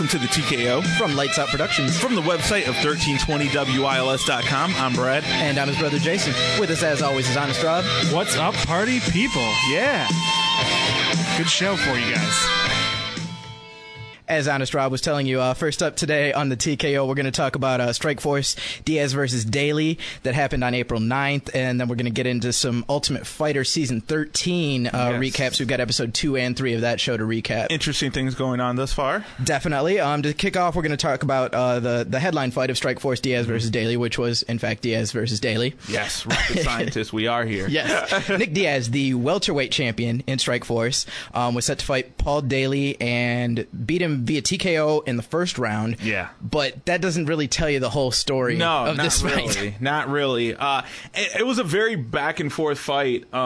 to the TKO From Lights Out Productions. from the website of 1320WILS.com. I'm Brad. And I'm his brother Jason. With us, as always, is Honest Rob. What's up, party people? Yeah. Good show for you guys. As Honest Rob was telling you, first up today on the TKO, we're going to talk about Strikeforce Diaz versus Daly that happened on April 9th, and then we're going to get into some Ultimate Fighter Season 13 recaps. We've got episode 2 and 3 of that show to recap. Interesting things going on thus far. Definitely. To kick off, we're going to talk about the headline fight of Strikeforce Diaz versus Daly, which was, in fact, Diaz versus Daly. Yes, rocket scientists, we are here. Yes. Nick Diaz, the welterweight champion in Strikeforce, was set to fight Paul Daly and beat him via TKO in the first round. Yeah. But that doesn't really tell you the whole story of this fight. Not really. It was a very back and forth fight. A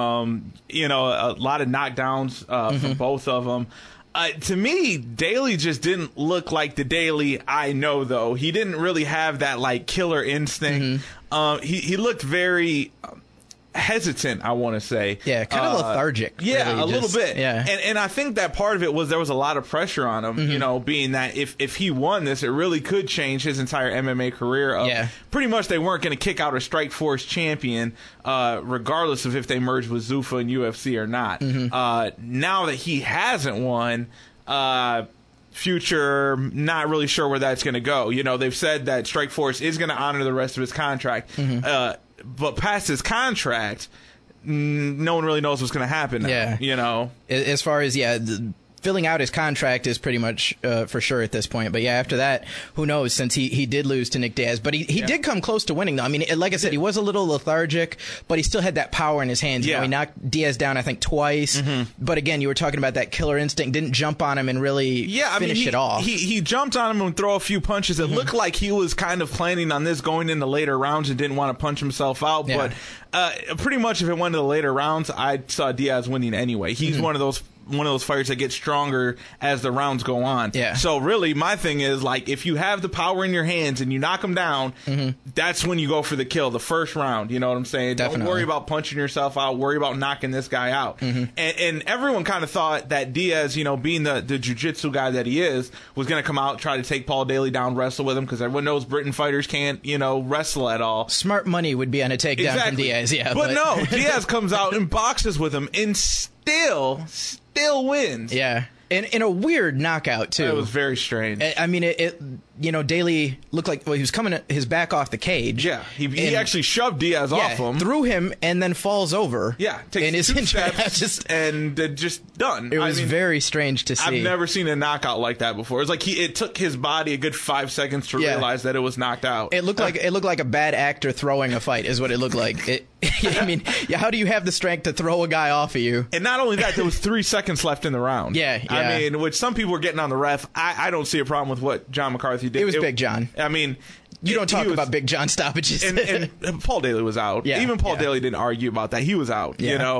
lot of knockdowns from both of them. To me, Daly just didn't look like the Daly I know, though. He didn't really have that, killer instinct. Mm-hmm. He looked very hesitant, I want to say. Yeah, kind of lethargic. Yeah, really, a little bit. Yeah. And I think that part of it was there was a lot of pressure on him, being that if he won this, it really could change his entire MMA career. Pretty much they weren't going to kick out a Strikeforce champion, regardless of if they merged with Zuffa and UFC or not. Mm-hmm. Now that he hasn't won, future, not really sure where that's going to go. They've said that Strikeforce is going to honor the rest of his contract. Mm-hmm. But past his contract, no one really knows what's going to happen now, As far as, filling out his contract is pretty much for sure at this point. But, after that, who knows, since he did lose to Nick Diaz. But he did come close to winning, though. I mean, like I said, he was a little lethargic, but he still had that power in his hands. He knocked Diaz down, I think, twice. Mm-hmm. But, again, you were talking about that killer instinct. Didn't jump on him and really finish it off. He jumped on him and throw a few punches. It looked like he was kind of planning on this going into later rounds and didn't want to punch himself out. Yeah. But pretty much if it went to the later rounds, I saw Diaz winning anyway. He's one of those fighters that get stronger as the rounds go on. Yeah. So really, my thing is, if you have the power in your hands and you knock him down, that's when you go for the kill, the first round. You know what I'm saying? Definitely. Don't worry about punching yourself out. Worry about knocking this guy out. Mm-hmm. And everyone kind of thought that Diaz, being the jiu-jitsu guy that he is, was going to come out, try to take Paul Daly down, wrestle with him, because everyone knows Britain fighters can't, wrestle at all. Smart money would be on a takedown from Diaz, But no, Diaz comes out and boxes with him and still wins. Yeah. In a weird knockout, too. It was very strange. I mean, Daly looked like, he was coming his back off the cage. Yeah. He actually shoved Diaz off him. Threw him and then falls over. Yeah. Takes 2 steps and just done. It was very strange to see. I've never seen a knockout like that before. It's like it took his body a good 5 seconds to realize that it was knocked out. It looked like a bad actor throwing a fight is what it looked like. I mean, how do you have the strength to throw a guy off of you? And not only that, there was 3 seconds left in the round. Yeah. I mean, which some people were getting on the ref. I don't see a problem with what John McCarthy did. It was Big John. I mean, you don't talk about Big John stoppages. And Paul Daly was out. Yeah, even Paul Daly didn't argue about that. He was out,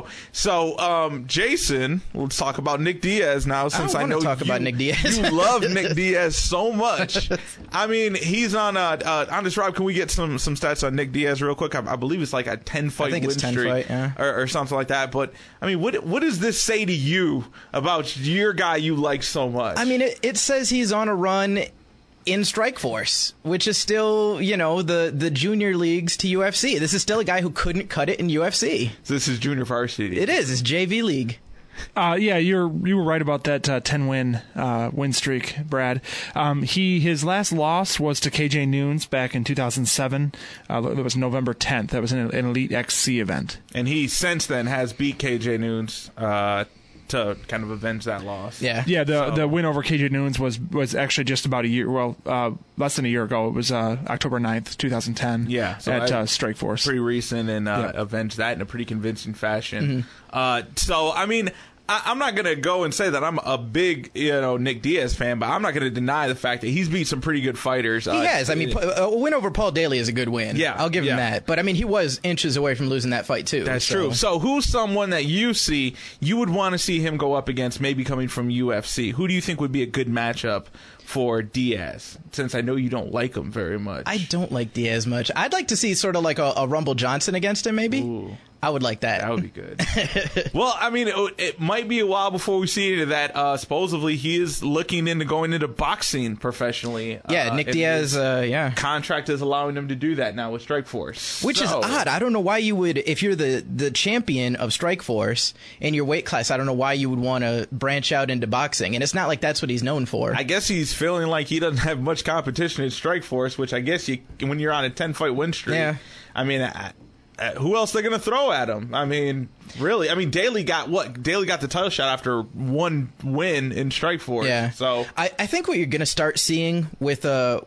So, Jason, let's talk about Nick Diaz now, since I know about Nick Diaz. You love Nick Diaz so much. I mean, he's on this, Rob, can we get some stats on Nick Diaz real quick? I believe it's like a 10-fight win streak or something like that. But, I mean, what does this say to you about your guy you like so much? I mean, it says he's on a run in Strikeforce, which is still, the junior leagues to UFC. This is still a guy who couldn't cut it in UFC. So this is junior varsity. It is. It's JV league. You were right about that 10-win win streak, Brad. His last loss was to KJ Noons back in 2007. It was November 10th. That was an Elite XC event. And he since then has beat KJ Noons to kind of avenge that loss. The win over KJ Noons was actually just about a year, less than a year ago. It was October 9th, 2010 so at Strikeforce. Pretty recent, and avenged that in a pretty convincing fashion. So, I mean, I'm not going to go and say that I'm a big, Nick Diaz fan, but I'm not going to deny the fact that he's beat some pretty good fighters. He has. I mean, a win over Paul Daly is a good win. Yeah. I'll give him that. But, I mean, he was inches away from losing that fight, too. That's true. So, who's someone that you would want to see him go up against, maybe coming from UFC? Who do you think would be a good matchup for Diaz, since I know you don't like him very much? I don't like Diaz much. I'd like to see sort of like a Rumble Johnson against him, maybe. Ooh. I would like that. That would be good. Well, I mean, it might be a while before we see into that. Supposedly, he is looking into going into boxing professionally. Yeah, Nick Diaz, contract is allowing him to do that now with Strikeforce. Which is odd. I don't know why you would, if you're the champion of Strikeforce in your weight class, I don't know why you would want to branch out into boxing. And it's not like that's what he's known for. I guess he's feeling like he doesn't have much competition in Strikeforce, which I guess when you're on a 10-fight win streak, I mean, who else they're going to throw at him? I mean, really? I mean, Daly got what? Daly got the title shot after one win in Strikeforce. Yeah. So I think what you're going to start seeing with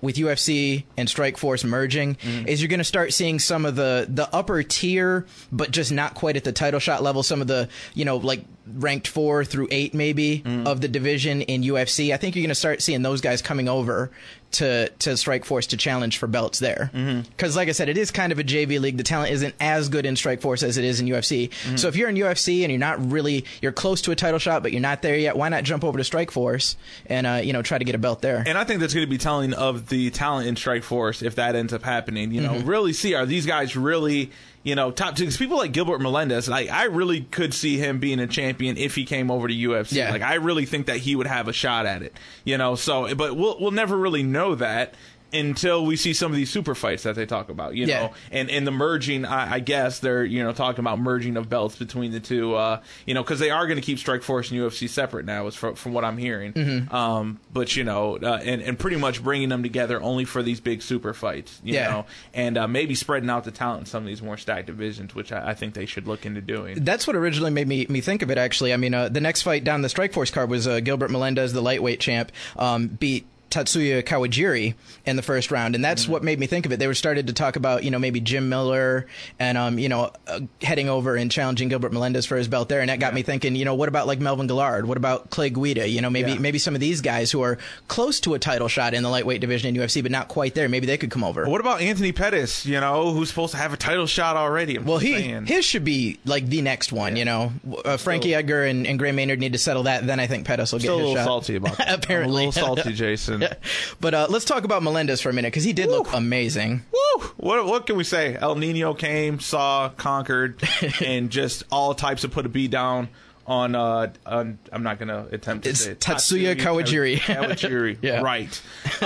UFC and Strikeforce merging is you're going to start seeing some of the upper tier, but just not quite at the title shot level. Some of the, like ranked 4 through 8 maybe of the division in UFC. I think you're going to start seeing those guys coming over to Strikeforce to challenge for belts there. Because like I said, it is kind of a JV league. The talent isn't as good in Strikeforce as it is in UFC. So if you're in UFC and you're close to a title shot, but you're not there yet, why not jump over to Strikeforce and, try to get a belt there? And I think that's going to be telling of the talent in Strikeforce if that ends up happening. Really see, are these guys really, top two? Because people like Gilbert Melendez, I really could see him being a champion if he came over to UFC. Yeah. Like, I really think that he would have a shot at it, so, but we'll never really know that until we see some of these super fights that they talk about, and the merging. I guess they're talking about merging of belts between the two, because they are going to keep Strikeforce and UFC separate now, from what I'm hearing. But and pretty much bringing them together only for these big super fights, and maybe spreading out the talent in some of these more stacked divisions, which I think they should look into doing. That's what originally made me think of it. Actually, I mean, the next fight down the Strikeforce card was Gilbert Melendez, the lightweight champ, beat Tatsuya Kawajiri in the first round, and that's what made me think of it. They were started to talk about, maybe Jim Miller and, heading over and challenging Gilbert Melendez for his belt there, and that got me thinking, what about like Melvin Gillard? What about Clay Guida? Maybe some of these guys who are close to a title shot in the lightweight division in UFC, but not quite there. Maybe they could come over. What about Anthony Pettis, who's supposed to have a title shot already? His should be like the next one, Frankie Edgar and Gray Maynard need to settle that, then I think Pettis will get his shot. Still a little salty about that. Apparently. I'm a little salty, Jason. But let's talk about Melendez for a minute, because he did look amazing. Woo! What can we say? El Nino came, saw, conquered, and just all types of put a beat down on I'm not going to attempt to say it. Tatsuya Kawajiri. Kawajiri, yeah. Right.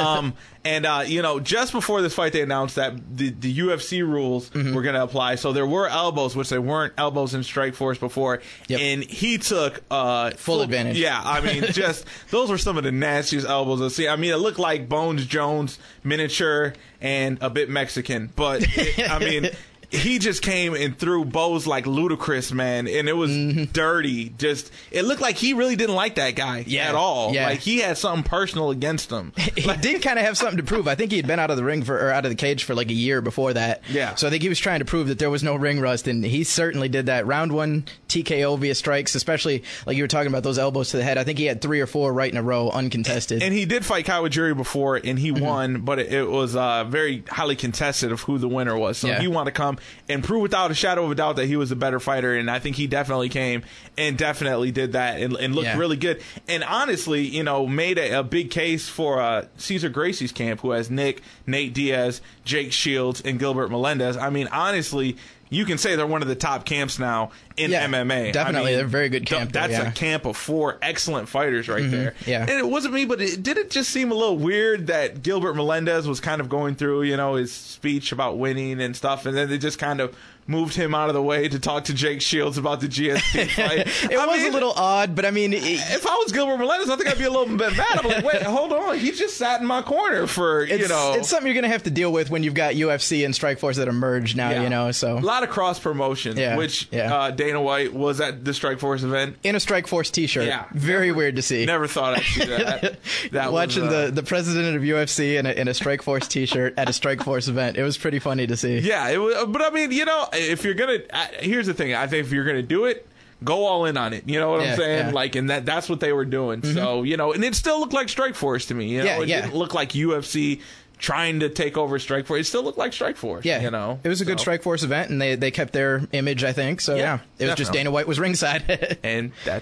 And just before this fight, they announced that the UFC rules were going to apply. So there were elbows, which they weren't elbows in Strikeforce before. Yep. And he took full advantage. Yeah, I mean, just those were some of the nastiest elbows I've seen. I mean, it looked like Bones Jones miniature and a bit Mexican, but he just came and threw bows like Ludacris, man, and it was dirty. Just, it looked like he really didn't like that guy at all. Yeah. Like, he had something personal against him. He did kind of have something to prove. I think he had been out of the ring or out of the cage for like a year before that. Yeah. So I think he was trying to prove that there was no ring rust, and he certainly did that. Round 1 TKO via strikes, especially like you were talking about those elbows to the head. I think he had 3 or 4 right in a row, uncontested. And he did fight Kawajiri before, and he won, but it was very highly contested of who the winner was. So he wanted to come and prove without a shadow of a doubt that he was a better fighter, and I think he definitely came and definitely did that and looked really good. And honestly, made a big case for Cesar Gracie's camp, who has Nate Diaz, Jake Shields, and Gilbert Melendez. I mean, honestly, you can say they're one of the top camps now in MMA. Definitely, they're a very good camp. That's a camp of 4 excellent fighters right there. Yeah. And it wasn't me, but did it just seem a little weird that Gilbert Melendez was kind of going through, his speech about winning and stuff, and then they just kind of moved him out of the way to talk to Jake Shields about the GSP fight. It was a little odd, but I mean, if I was Gilbert Melendez, I think I'd be a little bit mad. I'm like, wait, hold on, he just sat in my corner for It's something you're going to have to deal with when you've got UFC and Strikeforce that are merged now. So a lot of cross promotion, which Dana White was at the Strikeforce event in a Strikeforce T-shirt. Yeah, very weird to see. Never thought I'd see that. Watching the president of UFC in a Strikeforce T-shirt at a Strikeforce event, it was pretty funny to see. Yeah, it was, but I mean, if you're gonna, here's the thing. I think if you're gonna do it, go all in on it. You know what I'm saying? Yeah. Like, and that's what they were doing. So, and it still looked like Strikeforce to me. It didn't look like UFC trying to take over Strikeforce. It still looked like Strikeforce. Yeah, it was a good Strikeforce event, and they kept their image, I think. So it was just Dana White was ringside, and that's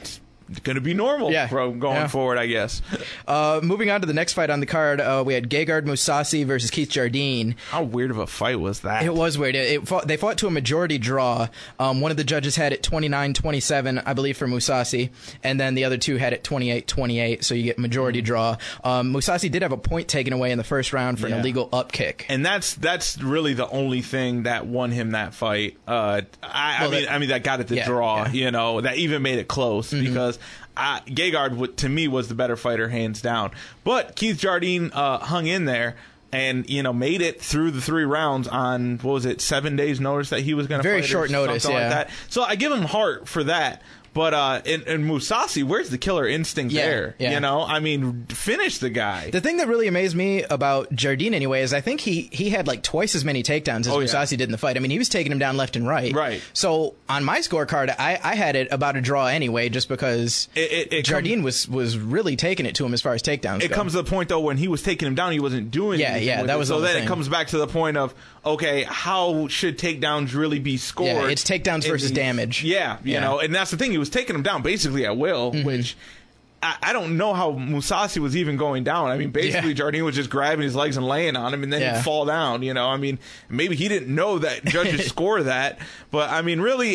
going to be normal going forward, I guess. Moving on to the next fight on the card, we had Gegard Mousasi versus Keith Jardine. How weird of a fight was that? It was weird. They fought to a majority draw. One of the judges had it 29-27, I believe, for Mousasi, and then the other two had it 28-28, so you get majority draw. Mousasi did have a point taken away in the first round for an illegal up kick. And that's really the only thing that won him that fight. I mean, that got it the draw, that even made it close because Gegard, to me, was the better fighter, hands down. But Keith Jardine hung in there and, made it through the 3 rounds on, 7 days notice that he was going to fight? Very short notice, like that. So I give him heart for that. But in Mousasi, where's the killer instinct there? I mean, finish the guy. The thing that really amazed me about Jardine, anyway, is I think he had like twice as many takedowns as Mousasi did in the fight. I mean, he was taking him down left and right. Right. So on my scorecard, I had it about a draw anyway, just because Jardine was really taking it to him as far as takedowns. It comes to the point though when he was taking him down, he wasn't doing anything. Yeah, that was so the then thing. It comes back to the point of, okay, how should takedowns really be scored? Yeah, it's takedowns versus damage. Yeah, you know, and that's the thing. He was taking him down basically at will, which I don't know how Mousasi was even going down. I mean, basically Jardine was just grabbing his legs and laying on him, and then he'd fall down. I mean, maybe he didn't know that judges score that, but I mean, really,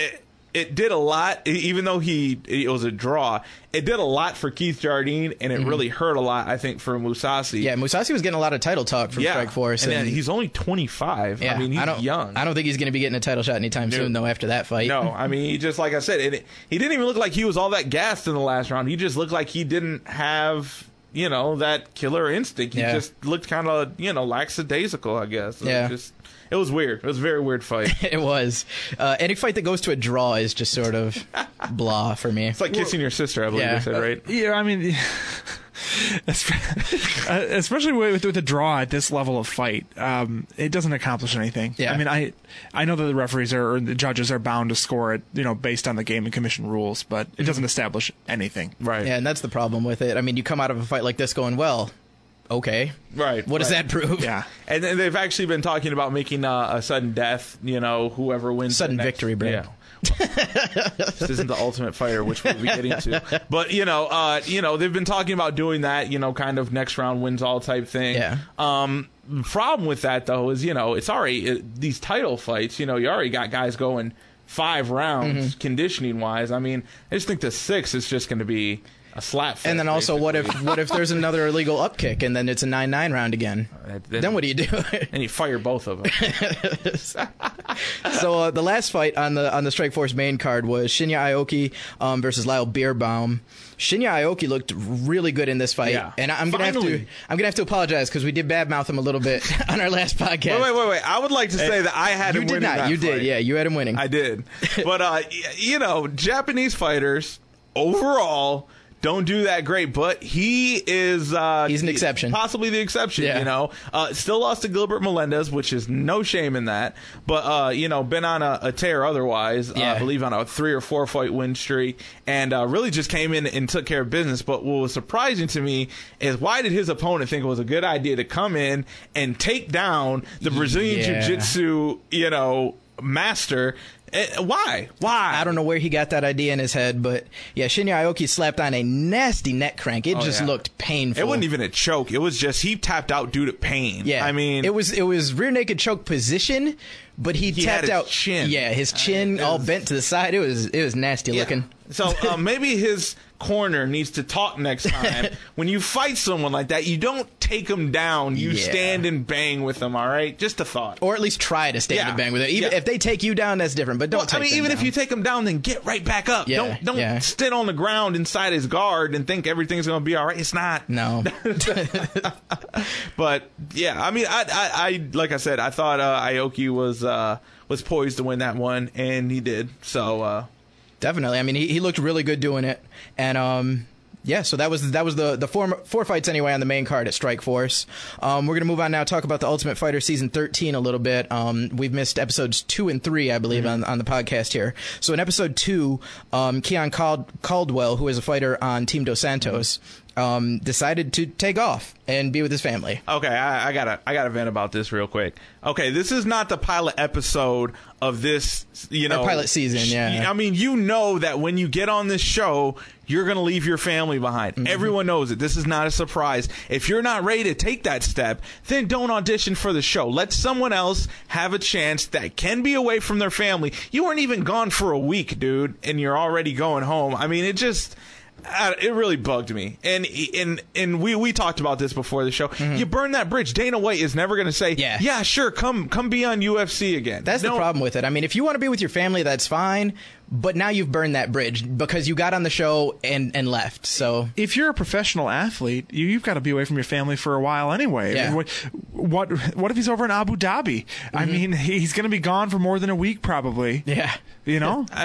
it did a lot. Even though it was a draw, it did a lot for Keith Jardine, and it really hurt a lot, I think, for Mousasi. Yeah, Mousasi was getting a lot of title talk from Strikeforce. And he's only 25. Yeah, I mean, he's young. I don't think he's going to be getting a title shot anytime soon, though, after that fight. No, I mean, he just, like I said, he didn't even look like he was all that gassed in the last round. He just looked like he didn't have, that killer instinct. He just looked kind of, lackadaisical, I guess. So it was weird. It was a very weird fight. It was. Any fight that goes to a draw is just sort of blah for me. It's like kissing your sister, I believe they said, right? Yeah, I mean, especially with a draw at this level of fight, it doesn't accomplish anything. Yeah. I mean, I know that the referees or the judges are bound to score it, based on the game and commission rules, but it doesn't establish anything. Right. Yeah, and that's the problem with it. I mean, you come out of a fight like this going, well, okay. Right. What does that prove? Yeah. And they've actually been talking about making a sudden death, whoever wins. Sudden victory, Brad. Yeah. This isn't the Ultimate Fighter, which we'll be getting to. But, they've been talking about doing that, kind of next round wins all type thing. Yeah. The problem with that, though, is, it's already these title fights, you already got guys going 5 rounds conditioning-wise. I mean, I just think the 6 is just going to be a slap fest, and then also, basically. what if there's another illegal up kick and then it's a 9-9 round again? Then what do you do? And you fire both of them. So the last fight on the Strikeforce main card was Shinya Aoki versus Lyle Beerbaum. Shinya Aoki looked really good in this fight, and I'm gonna have to apologize because we did badmouth him a little bit on our last podcast. Wait! I would like to say that I had him winning. You did, yeah, you had him winning. I did, but Japanese fighters overall don't do that great, but he is he's an exception, possibly the exception. Still lost to Gilbert Melendez, which is no shame in that, but been on a tear otherwise. I believe on a 3 or 4 fight win streak, and really just came in and took care of business. But what was surprising to me is, why did his opponent think it was a good idea to come in and take down the Brazilian Jiu-Jitsu master? Why? I don't know where he got that idea in his head, but Shinya Aoki slapped on a nasty neck crank. It looked painful. It wasn't even a choke. It was just he tapped out due to pain. Yeah, I mean, it was rear naked choke position, but he tapped had out his chin. Yeah, his chin all bent to the side. It was nasty looking. So maybe his corner needs to talk next time. When you fight someone like that, you don't take them down. You stand and bang with them, all right? Just a thought. Or at least try to stand and bang with them. Even if they take you down, that's different, but don't take them down. Even if you take them down, then get right back up. Don't sit on the ground inside his guard and think everything's going to be all right. It's not. No. But, I mean, I like I said, I thought Aoki was poised to win that one, and he did. So, definitely. I mean, he looked really good doing it, and so that was the 4 fights anyway on the main card at Strikeforce. We're gonna move on now, talk about the Ultimate Fighter season 13 a little bit. We've missed episodes 2 and 3, I believe, on the podcast here. So in episode 2, Keon Caldwell, who is a fighter on Team Dos Santos, decided to take off and be with his family. Okay, I gotta vent about this real quick. Okay, this is not the pilot episode of this, pilot season, yeah. I mean, you know that when you get on this show, you're going to leave your family behind. Mm-hmm. Everyone knows it. This is not a surprise. If you're not ready to take that step, then don't audition for the show. Let someone else have a chance that can be away from their family. You weren't even gone for a week, dude, and you're already going home. I mean, it really bugged me. And we talked about this before the show. Mm-hmm. You burn that bridge. Dana White is never going to say, yeah, sure, come be on UFC again. That's the problem with it. I mean, if you want to be with your family, that's fine. But now you've burned that bridge because you got on the show and left. So if you're a professional athlete, you've got to be away from your family for a while anyway. Yeah. I mean, what if he's over in Abu Dhabi? Mm-hmm. I mean, he's going to be gone for more than a week probably. Yeah. You know? I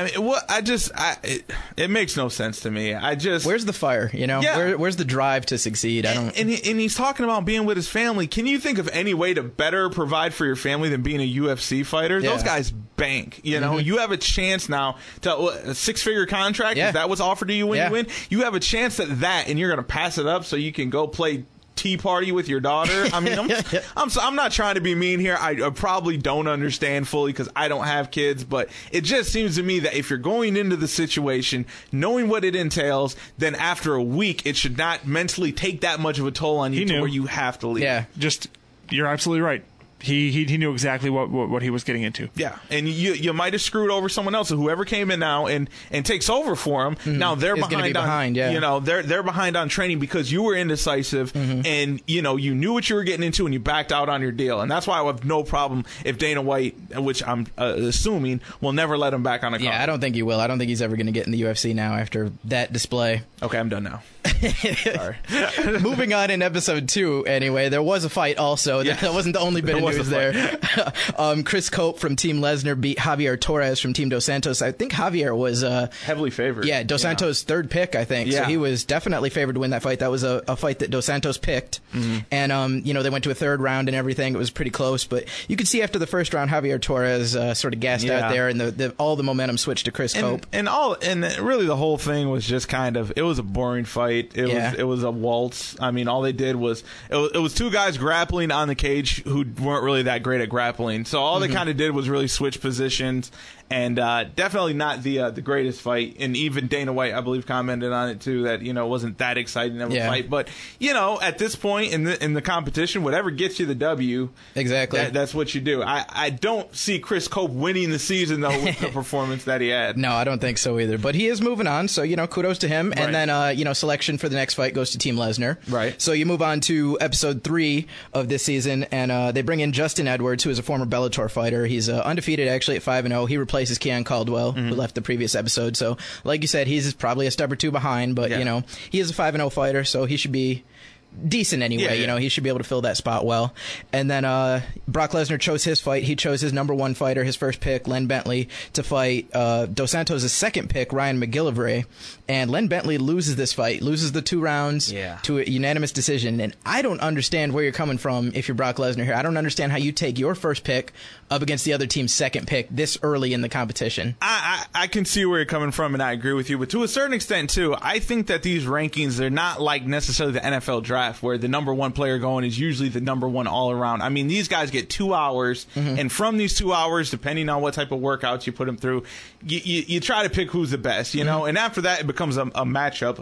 mean, it makes no sense to me. Where's the fire? Yeah. Where's the drive to succeed? And he's talking about being with his family. Can you think of any way to better provide for your family than being a UFC fighter? Yeah. Those guys bank. You have a chance now to a 6-figure contract. Yeah. Is that what's offered to you when you win? You have a chance at that, and you're going to pass it up so you can go play tea party with your daughter. I mean, I'm not trying to be mean here. I probably don't understand fully because I don't have kids, but it just seems to me that if you're going into the situation knowing what it entails, then after a week it should not mentally take that much of a toll on you to where you have to leave. Yeah, you're absolutely right. He knew exactly what he was getting into. Yeah, and you might have screwed over someone else. So whoever came in now and takes over for him, now they're behind. They're behind on training because you were indecisive and you knew what you were getting into and you backed out on your deal. And that's why I have no problem if Dana White, which I'm assuming, will never let him back on a card. Yeah, I don't think he will. I don't think he's ever going to get in the UFC now after that display. Okay, I'm done now. Sorry. Moving on in episode 2, anyway, there was a fight also. Yes. That wasn't the only bit of news there. Chris Cope from Team Lesnar beat Javier Torres from Team Dos Santos. I think Javier was heavily favored. Yeah, Dos Santos' third pick, I think. Yeah. So he was definitely favored to win that fight. That was a fight that Dos Santos picked. Mm-hmm. And, they went to a third round and everything. It was pretty close. But you could see after the first round, Javier Torres sort of gassed out there, and all the momentum switched to Chris Cope. And really the whole thing was just it was a boring fight. It was a waltz. I mean, all they did was it was two guys grappling on the cage who weren't really that great at grappling. So all they kind of did was really switch positions, and definitely not the greatest fight. And even Dana White, I believe, commented on it too that wasn't that exciting of a fight. But at this point in the competition, whatever gets you the W, exactly, that's what you do. I don't see Chris Cope winning the season though with the performance that he had. No, I don't think so either. But he is moving on, so kudos to him. Right. And then selection for the next fight goes to Team Lesnar. Right. So you move on to episode 3 of this season, and they bring in Justin Edwards, who is a former Bellator fighter. He's undefeated actually at 5-0. He replaces Keon Caldwell, who left the previous episode. So, like you said, he's probably a step or two behind, but he is a 5-0 fighter, so he should be decent anyway. He should be able to fill that spot well. And then Brock Lesnar chose his fight. He chose his number 1 fighter, his first pick, Len Bentley, to fight Dos Santos' second pick, Ryan McGillivray. And Len Bentley loses this fight, loses the 2 rounds to a unanimous decision. And I don't understand where you're coming from if you're Brock Lesnar here. I don't understand how you take your first pick up against the other team's second pick this early in the competition. I can see where you're coming from, and I agree with you. But to a certain extent, too, I think that these rankings, they're not like necessarily the NFL draft, where the number 1 player going is usually the number 1 all around. I mean, these guys get 2 hours, and from these 2 hours, depending on what type of workouts you put them through, you try to pick who's the best, and after that, it becomes a matchup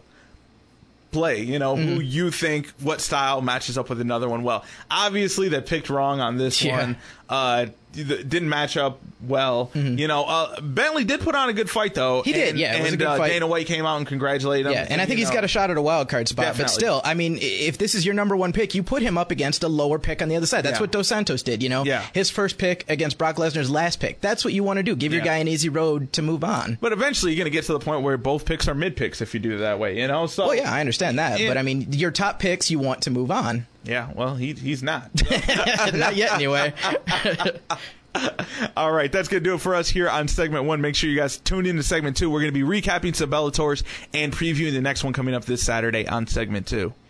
play, who you think, what style matches up with another one well. Obviously, they picked wrong on this one. Didn't match up well. Bentley did put on a good fight, though. He did, yeah. It was a good fight. Dana White came out and congratulated him. Yeah, and I think he's got a shot at a wild card spot. Definitely. But still, I mean, if this is your number 1 pick, you put him up against a lower pick on the other side. That's what Dos Santos did, Yeah. His first pick against Brock Lesnar's last pick. That's what you want to do. Give your guy an easy road to move on. But eventually, you're going to get to the point where both picks are mid picks if you do it that way, So, well, yeah, I understand that. But I mean, your top picks, you want to move on. Yeah, well, he's not. Not yet, anyway. All right, that's going to do it for us here on segment 1. Make sure you guys tune in to segment 2. We're going to be recapping some Bellators and previewing the next one coming up this Saturday on segment 2.